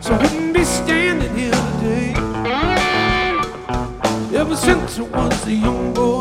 so I wouldn't be standing here today. Ever since I was a young boy,